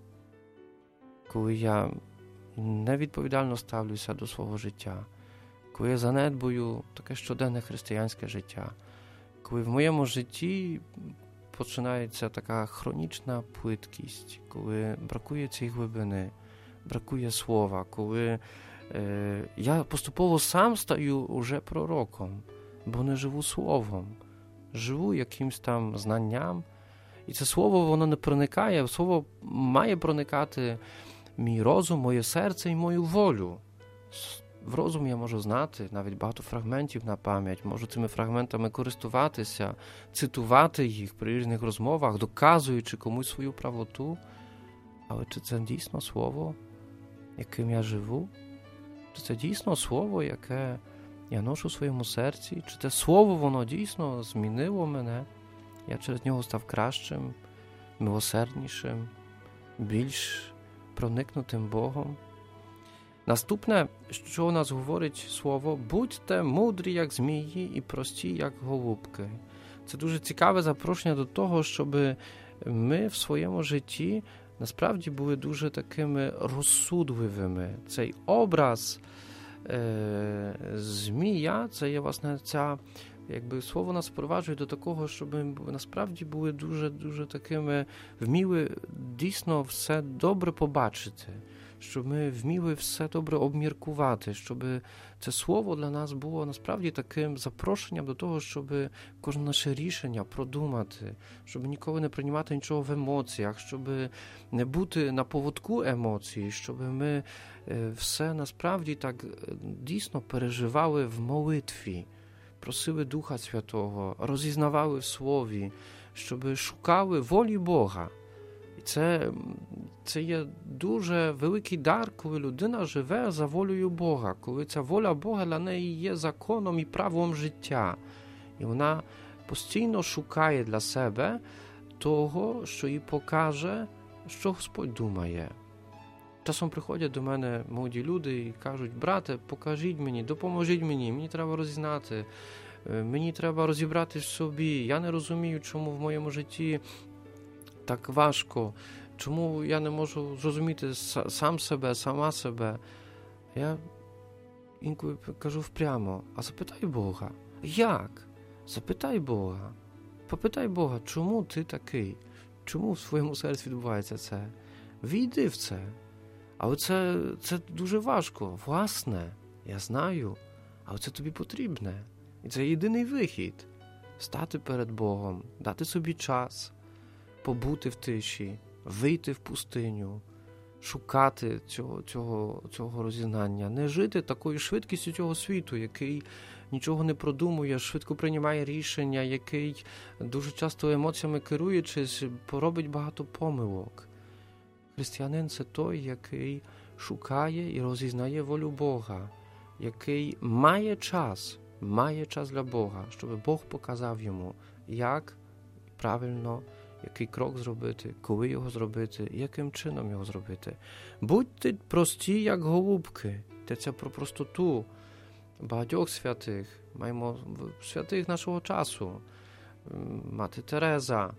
Коли я невідповідально ставлюся до свого життя, коли я занедбую таке щоденне християнське життя, коли в моєму житті починається така хронічна плиткість, коли бракує цієї глибини, бракує слова, коли я поступово сам стаю уже пророком, бо вони живуть словом, живуть якимсь там знанням. І це слово, воно не проникає, слово має проникати мій розум, моє серце і мою волю. В розум я можу знати навіть багато фрагментів на пам'ять, можу цими фрагментами користуватися, цитувати їх при різних розмовах, доказуючи комусь свою правоту. Але чи це дійсно слово, яким я живу? Чи це дійсно слово, яке я ношу в своєму серці? Чи це слово, воно дійсно змінило мене? Я через нього став кращим, милосерднішим, більш проникнутим Богом. Наступне, що у нас говорить слово, будьте мудрі, як змії, і прості, як голубки. Це дуже цікаве запрошення до того, щоб ми в своєму житті насправді були дуже такими розсудливими. Цей образ змія, це є, власне, ця, якби слово нас впроваджує до такого, щоб ми насправді були дуже такими, вміли дійсно все добре побачити, щоб ми вміли все добре обміркувати, щоб це слово для нас було насправді таким запрошенням до того, щоб кожне наше рішення продумати, щоб ніколи не приймати нічого в емоціях, щоб не бути на поводку емоцій, щоб ми все насправді так дійсно переживали в молитві, просили Духа Святого, розізнавали в Слові, щоб шукали волі Бога. І це є дуже великий дар, коли людина живе за волею Бога, коли ця воля Бога для неї є законом і правом життя. І вона постійно шукає для себе того, що їй покаже, що Господь думає. Часом приходять до мене молоді люди і кажуть: брате, покажіть мені, допоможіть мені треба розізнати, мені треба розібрати в собі, я не розумію, чому в моєму житті так важко, чому я не можу зрозуміти сам себе, сама себе. Я інколи кажу впрямо: а запитай Бога. Як? Запитай Бога. Попитай Бога, чому ти такий? Чому в своєму серці відбувається це? Війди в це. Але це дуже важко. Власне, я знаю, але це тобі потрібне. І це єдиний вихід. Стати перед Богом, дати собі час, побути в тиші, вийти в пустиню, шукати цього розізнання, не жити такою швидкістю цього світу, який нічого не продумує, швидко приймає рішення, який дуже часто емоціями керуючись, поробить багато помилок. Християнин – це той, який шукає і розізнає волю Бога, який має час для Бога, щоб Бог показав йому, як правильно, який крок зробити, коли його зробити, яким чином його зробити. Будьте прості, як голубки. Йдеться про простоту багатьох святих. Маємо святих нашого часу. Мати Тереза,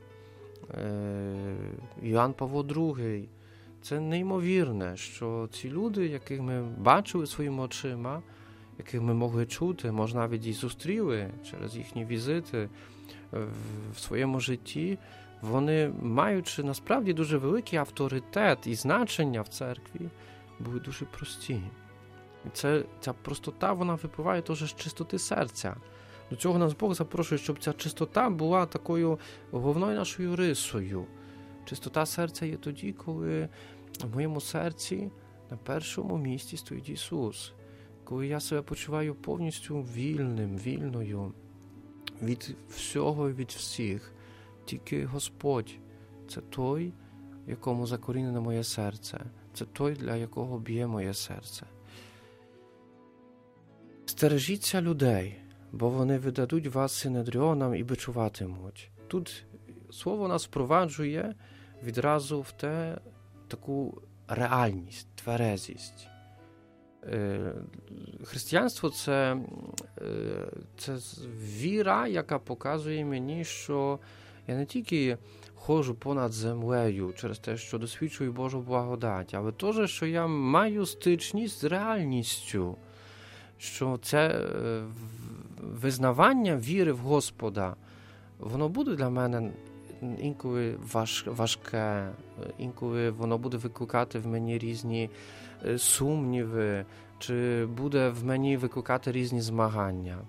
Іоанн Павло II. Це неймовірне, що ці люди, яких ми бачили своїми очима, яких ми могли чути, може навіть і зустріли через їхні візити в своєму житті, вони, маючи насправді дуже великий авторитет і значення в церкві, були дуже прості. І ця простота, вона випливає теж з чистоти серця. До цього нас Бог запрошує, щоб ця чистота була такою головною нашою рисою. Чистота серця є тоді, коли в моєму серці на першому місці стоїть Ісус. Коли я себе почуваю повністю вільною від всього і від всіх. Тільки Господь – це той, якому закорінене моє серце. Це той, для якого б'є моє серце. Стережіться людей, бо вони видадуть вас синедріонам і бичуватимуть. Тут слово нас впроваджує відразу в таку реальність, тверезість. Християнство – це віра, яка показує мені, що я не тільки ходжу понад землею через те, що досвідчую Божу благодать, але теж, що я маю стичність з реальністю, що це визнавання віри в Господа, воно буде для мене інколи важке, інколи воно буде викликати в мені різні сумніви, чи буде в мені викликати різні змагання.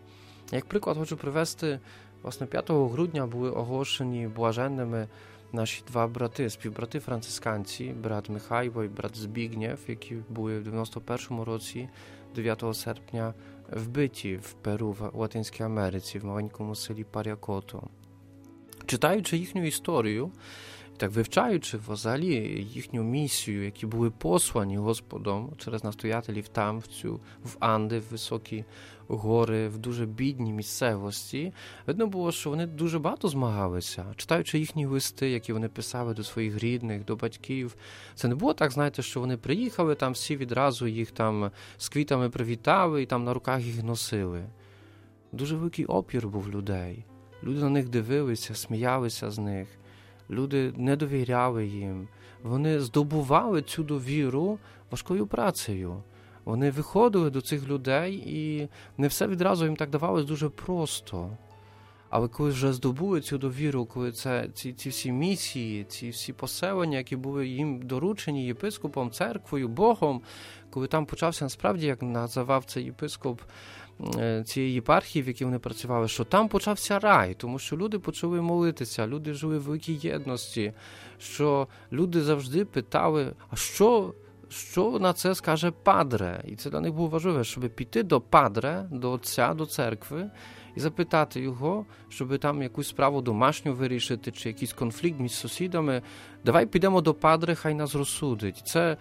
Як приклад хочу привести, власне, 5 грудня були оголошені блаженними наші два брати, співбрати францисканці, брат Михайло і брат Збігнєв, які були в 91-му році, 9 серпня, вбиті в Перу, в Латинській Америці, в маленькому селі Парякото. Читаючи їхню історію, так вивчаючи взагалі їхню місію, які були послані Господом через настоятелів там, в Анди, в високі гори, в дуже бідні місцевості, видно було, що вони дуже багато змагалися. Читаючи їхні листи, які вони писали до своїх рідних, до батьків, це не було так, знаєте, що вони приїхали, там всі відразу їх там з квітами привітали і там на руках їх носили. Дуже великий опір був людей. Люди на них дивилися, сміялися з них. Люди не довіряли їм. Вони здобували цю довіру важкою працею. Вони виходили до цих людей, і не все відразу їм так давалось дуже просто. Але коли вже здобули цю довіру, коли ці всі місії, ці всі поселення, які були їм доручені єпископом, церквою, Богом, коли там почався насправді, як називав цей єпископ, цієї єпархії, в якій вони працювали, що там почався рай, тому що люди почали молитися, люди жили в великій єдності, що люди завжди питали, а що на це скаже падре? І це для них було важливо, щоб піти до падре, до отця, до церкви і запитати його, щоб там якусь справу домашню вирішити, чи якийсь конфлікт між сусідами. Давай підемо до падре, хай нас розсудить. Це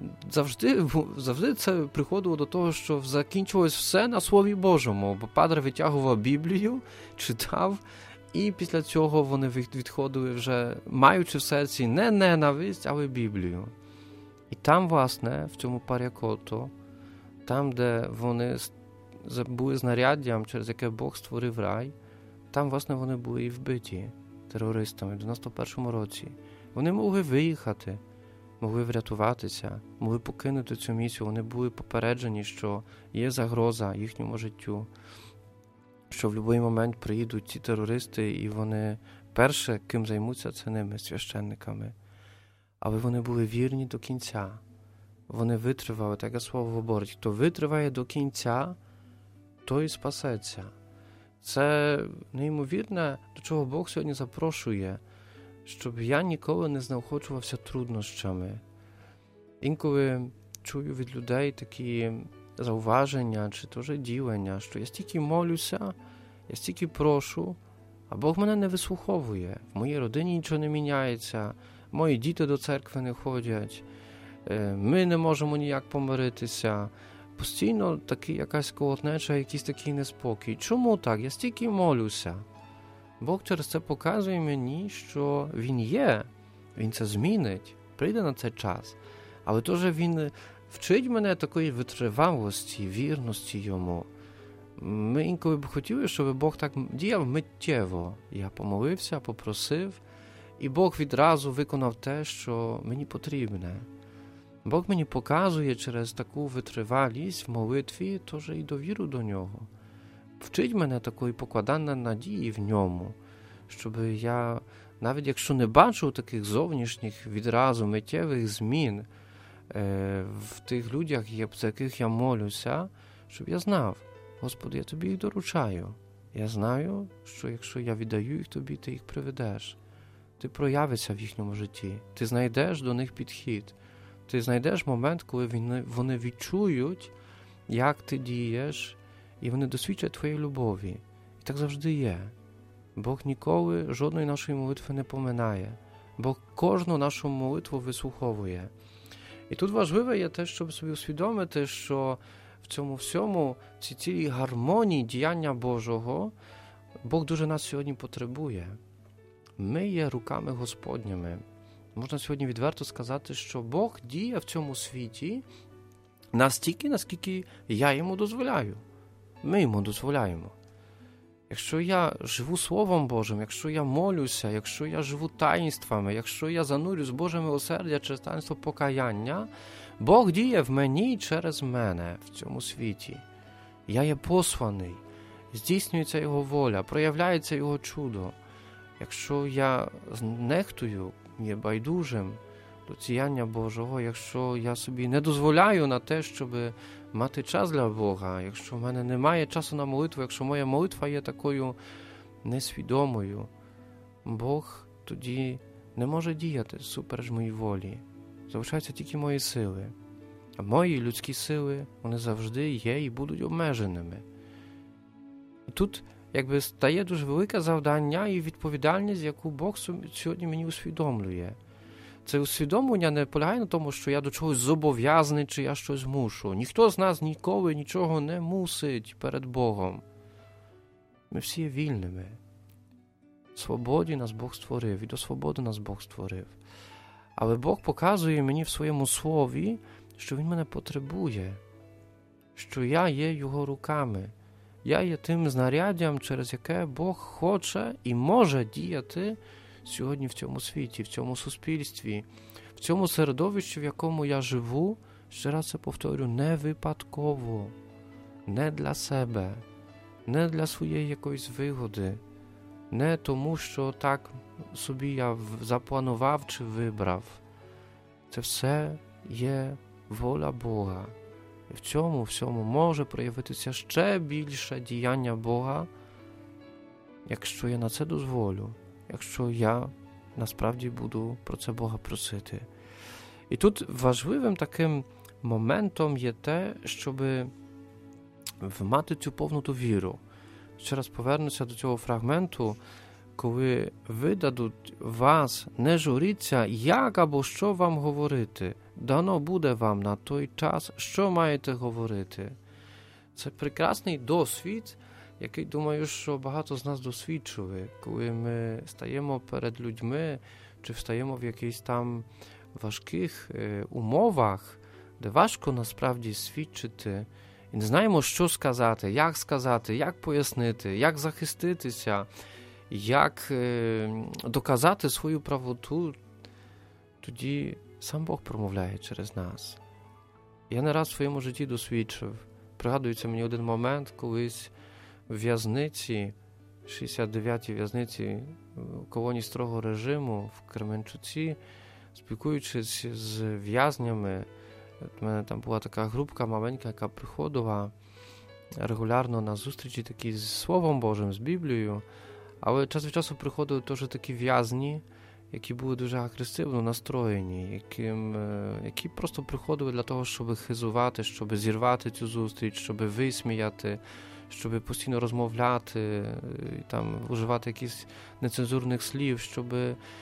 завжди це приходило до того, що закінчувалось все на Слові Божому, бо падре витягував Біблію, читав, і після цього вони відходили вже, маючи в серці не ненависть, але Біблію. І там, власне, в цьому Парякото, там, де вони були знаряддям, через яке Бог створив рай, там, власне, вони були і вбиті терористами в 91-му році. Вони могли виїхати, могли врятуватися, могли покинути цю місію. Вони були попереджені, що є загроза їхньому життю, що в будь-який момент приїдуть ці терористи, і вони перше, ким займуться, це ними, священниками. Але вони були вірні до кінця. Вони витривали, таке слово говорить, хто витриває до кінця, той спасеться. Це неймовірне, до чого Бог сьогодні запрошує, щоб я ніколи не знеохочувався труднощами. Інколи чую від людей такі зауваження, чи теж ділення, що я стільки молюся, я стільки прошу, а Бог мене не вислуховує. В моїй родині нічого не міняється, мої діти до церкви не ходять, ми не можемо ніяк помиритися. Постійно таки якась колотнеча, якийсь такий неспокій. Чому так? Я стільки молюся. Бог через це показує мені, що Він є, Він це змінить, прийде на цей час. Але теж Він вчить мене такої витривалості, вірності Йому. Ми інколи б хотіли, щоб Бог так діяв миттєво. Я помолився, попросив, і Бог відразу виконав те, що мені потрібне. Бог мені показує через таку витривалість в молитві теж і довіру до Нього. Вчить мене такої покладання надії в Ньому, щоб я, навіть якщо не бачу таких зовнішніх відразу миттєвих змін в тих людях, за яких я молюся, щоб я знав, Господи, я Тобі їх доручаю. Я знаю, що якщо я віддаю їх Тобі, Ти їх приведеш. Ти проявишся в їхньому житті. Ти знайдеш до них підхід. Ти знайдеш момент, коли вони відчують, як ти дієш, і вони досвідчать твоєї любові. І так завжди є. Бог ніколи жодної нашої молитви не поминає. Бог кожну нашу молитву вислуховує. І тут важливо є те, щоб собі усвідомити, що в цьому всьому, цій цілій гармонії діяння Божого, Бог дуже нас сьогодні потребує. Ми є руками Господніми. Можна сьогодні відверто сказати, що Бог діє в цьому світі настільки, наскільки я йому дозволяю. Ми йому дозволяємо. Якщо я живу Словом Божим, якщо я молюся, якщо я живу таїнствами, якщо я занурюсь в Боже милосердя через таїнство покаяння, Бог діє в мені через мене в цьому світі. Я є посланий, здійснюється Його воля, проявляється Його чудо. Якщо я нехтую, є байдужим, до діяння Божого, якщо я собі не дозволяю на те, щоб мати час для Бога, якщо в мене немає часу на молитву, якщо моя молитва є такою несвідомою, Бог тоді не може діяти супереч моїй волі. Залишаються тільки мої сили. А мої людські сили, вони завжди є і будуть обмеженими. І тут якби стає дуже велике завдання і відповідальність, яку Бог сьогодні мені усвідомлює. Це усвідомлення не полягає на тому, що я до чогось зобов'язаний, чи я щось мушу. Ніхто з нас ніколи нічого не мусить перед Богом. Ми всі є вільними. Свободі нас Бог створив, і до свободи нас Бог створив. Але Бог показує мені в своєму слові, що Він мене потребує, що я є Його руками. Я є тим знаряддям, через яке Бог хоче і може діяти сьогодні в цьому світі, в цьому суспільстві, в цьому середовищі, в якому я живу, ще раз це повторю, не випадково, не для себе, не для своєї якоїсь вигоди, не тому, що так собі я запланував чи вибрав. Це все є воля Бога. І в цьому всьому може проявитися ще більше діяння Бога, якщо я на це дозволю, якщо я насправді буду про це Бога просити. І тут важливим таким моментом є те, щоб мати цю повну довіру. Ще раз повернуся до цього фрагменту, коли видадуть вас, не журіться, як або що вам говорити. Дано буде вам на той час, що маєте говорити. Це прекрасний досвід, який, думаю, що багато з нас досвідчили, коли ми стаємо перед людьми, чи встаємо в якихось там важких умовах, де важко насправді свідчити, і не знаємо, що сказати, як пояснити, як захиститися, як доказати свою правоту, тоді сам Бог промовляє через нас. Я не раз в своєму житті досвідчив. Пригадується мені один момент, колись в в'язниці, 69-й в'язниці колонії строгого режиму в Кременчуці, спілкуючись з в'язнями, у мене там була така групка маленька, яка приходила регулярно на зустрічі такі з Словом Божим, з Біблією, але час від часу приходили теж такі в'язні, які були дуже агресивно настроєні, які просто приходили для того, щоб хизувати, щоб зірвати цю зустріч, щоб висміяти, щоб постійно розмовляти, там, вживати якісь нецензурних слів, щоб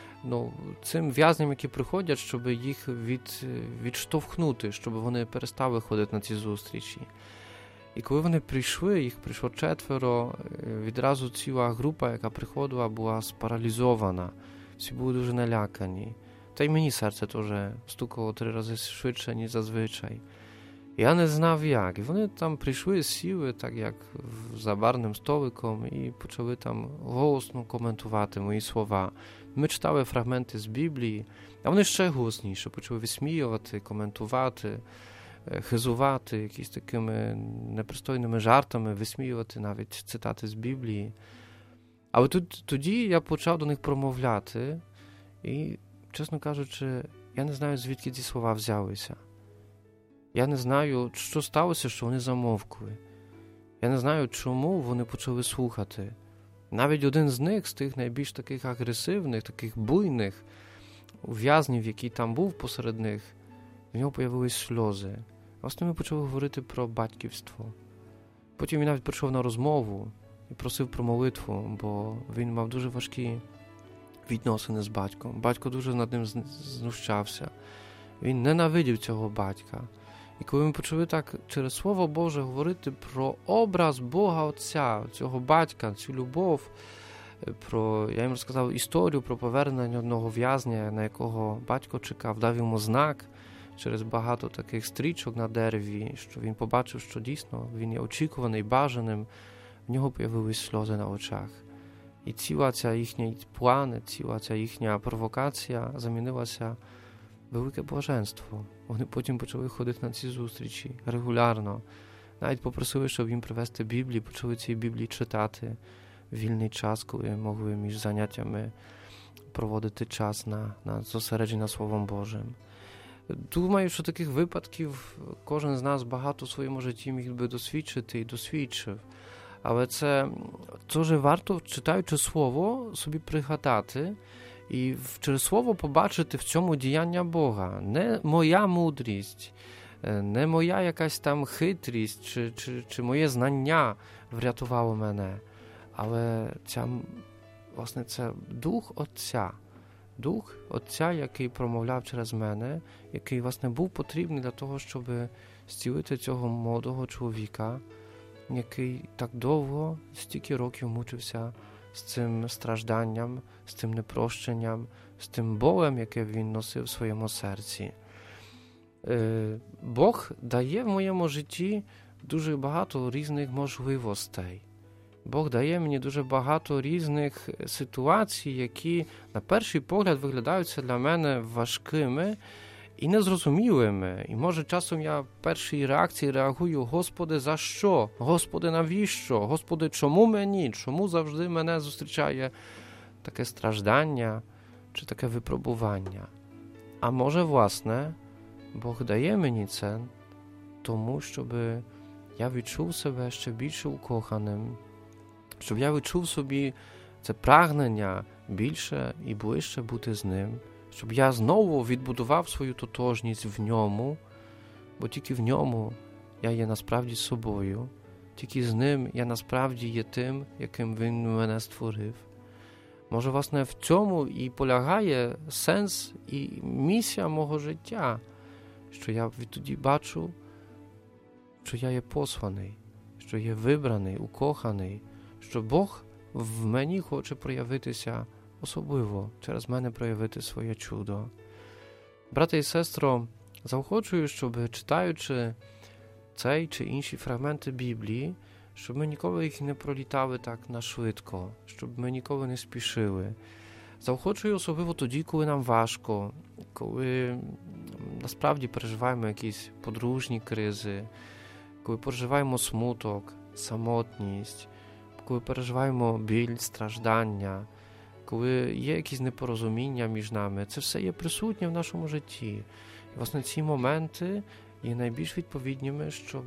цим в'язням, які приходять, щоб їх відштовхнути, щоб вони перестали ходити на ці зустрічі. І коли вони прийшли, їх прийшло 4, відразу ціла група, яка приходила, була спаралізована. Всі були дуже налякані. Та й мені серце теж стукало 3 рази швидше, ніж зазвичай. Я не знав як. І вони там прийшли, сіли, так як за барним столиком, і почали там голосно коментувати мої слова. Ми читали фрагменти з Біблії, а вони ще голосніше почали висміювати, коментувати, хизувати якісь такими непристойними жартами, висміювати навіть цитати з Біблії. Але тоді я почав до них промовляти і, чесно кажучи, я не знаю, звідки ці слова взялися. Я не знаю, що сталося, що вони замовкли. Я не знаю, чому вони почали слухати. Навіть один з них, з тих найбільш таких агресивних, таких буйних ув'язнів, який там був посеред них, в нього появились сльози. А з ними почали говорити про батьківство. Потім він навіть прийшов на розмову і просив про молитву, бо він мав дуже важкі відносини з батьком. Батько дуже над ним знущався. Він ненавидів цього батька. І коли ми почали так через Слово Боже говорити про образ Бога Отця, цього батька, цю любов, я їм розказав історію про повернення одного в'язня, на якого батько чекав, дав йому знак через багато таких стрічок на дереві, що він побачив, що дійсно він є очікуваний, бажаним, в нього появились сльози на очах. І ціла ця їхня плани, ціла ця їхня провокація замінилася велике блаженство. Вони потім почали ходити на ці зустрічі регулярно. Навіть попросили, щоб їм привезти Біблії, почали ці Біблії читати в вільний час, коли могли між заняттями проводити час на зосередження Словом Божим. Думаю, що таких випадків кожен з нас багато в своєму житті міг би досвідчити і досвідчив. Але це теж варто, читаючи Слово, собі пригадати і через Слово побачити в цьому діяння Бога. Не моя мудрість, не моя якась там хитрість чи моє знання врятувало мене, але це Дух Отця, який промовляв через мене, який, власне, був потрібний для того, щоб зцілити цього молодого чоловіка, який так довго, стільки років мучився з цим стражданням, з цим непрощенням, з тим болем, яке він носив в своєму серці. Бог дає в моєму житті дуже багато різних можливостей. Бог дає мені дуже багато різних ситуацій, які на перший погляд виглядаються для мене важкими і незрозумілими. І може часом я в першій реакції реагую: Господи, за що? Господи, навіщо? Господи, чому мені? Чому завжди мене зустрічає таке страждання чи таке випробування? А може, власне, Бог дає мені це тому, щоб я відчув себе ще більше укоханим, щоб я відчув собі це прагнення більше і ближче бути з Ним, щоб я знову відбудував свою тотожність в Ньому, бо тільки в Ньому я є насправді собою, тільки з Ним я насправді є тим, яким Він мене створив. Може, власне, в цьому і полягає сенс і місія мого життя, що я відтоді бачу, що я є посланий, що є вибраний, укоханий, що Бог в мені хоче проявитися особливо, через мене проявити своє чудо. Брате і сестро, заохочую, щоб, читаючи цей чи інші фрагменти Біблії, щоб ми ніколи їх не пролітали так нашвидко, щоб ми ніколи не спішили. Заохочую особливо тоді, коли нам важко, коли насправді переживаємо якісь подружні кризи, коли переживаємо смуток, самотність, коли переживаємо біль, страждання, коли є якісь непорозуміння між нами. Це все є присутнє в нашому житті. І, власне, ці моменти є найбільш відповідніми, щоб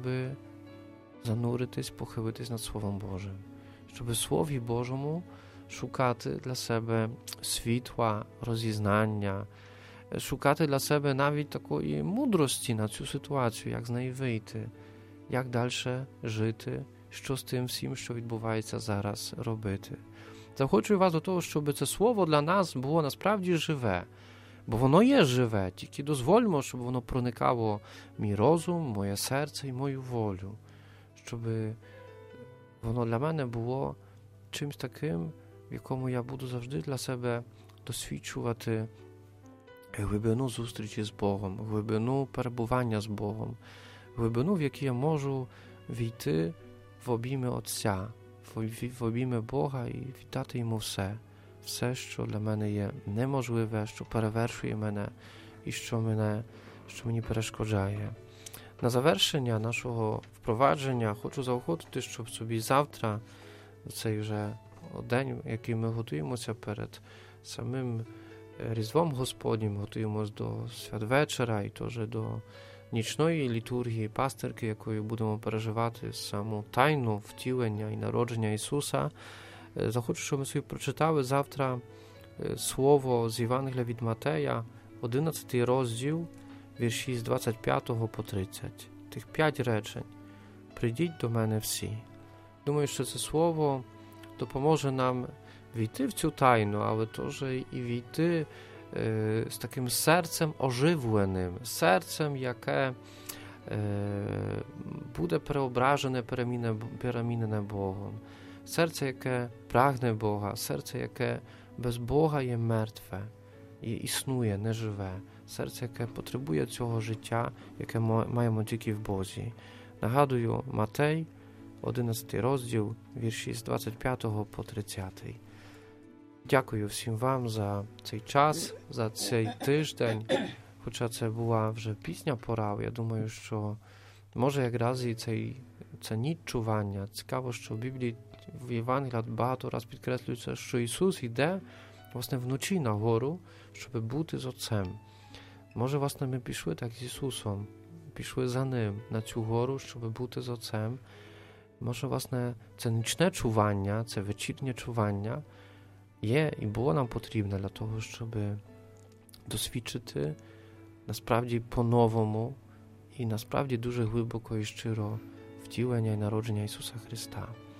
зануритись, похилитись над Словом Божим. Щоб в Слові Божому шукати для себе світла, розізнання, шукати для себе навіть такої мудрості на цю ситуацію, як з неї вийти, як далі жити, що з тим всім, що відбувається зараз, робити. Захочу вас до того, щоб це слово для нас було насправді живе, бо воно є живе, тільки дозвольмо, щоб воно проникало в мій розум, моє серце і мою волю, щоб воно для мене було чимсь таким, в якому я буду завжди для себе досвідчувати глибину зустрічі з Богом, глибину перебування з Богом, глибину, в якій я можу війти в обійми Отця, в обійми Бога і віддати Йому все, що для мене є неможливе, що перевершує мене і що мені перешкоджає. На завершення нашого впровадження хочу заохотити, щоб собі завтра, в цей вже день, який ми готуємося перед самим Різдвом Господнім, готуємося до святвечора і теж до нічної літургії, пастирки, якою будемо переживати саму тайну втілення і народження Ісуса. Захочу, щоб ми собі прочитали завтра слово з Євангелія від Матея, 11 розділ, вірші з 25 по 30. Тих 5 речень. Прийдіть до мене всі. Думаю, що це слово допоможе нам війти в цю тайну, але теж і війти з таким серцем оживленим, серцем, яке буде переображене, перемінене Богом. Серце, яке прагне Бога, серце, яке без Бога є мертве, і існує, не живе. Серце, яке потребує цього життя, яке маємо тільки в Бозі. Нагадую, Матей, 11 розділ, вірші з 25 по 30. Дякую всім вам за цей час, за цей тиждень. Хоча це була вже пізня пора, я думаю, що може якраз і це ніч чування. Цікаво, що в Біблії, в Євангелії багато раз підкреслюється, що Ісус йде власне, вночі на гору, щоб бути з Отцем. Може, власне, ми пішли так з Ісусом, пішли за Ним на цю гору, щоб бути з Отцем. Може, власне, це нічне чування, це вечірнє чування є і було нам потрібне для того, щоб досвідчити насправді по-новому і насправді дуже глибоко і щиро втілення і народження Ісуса Христа.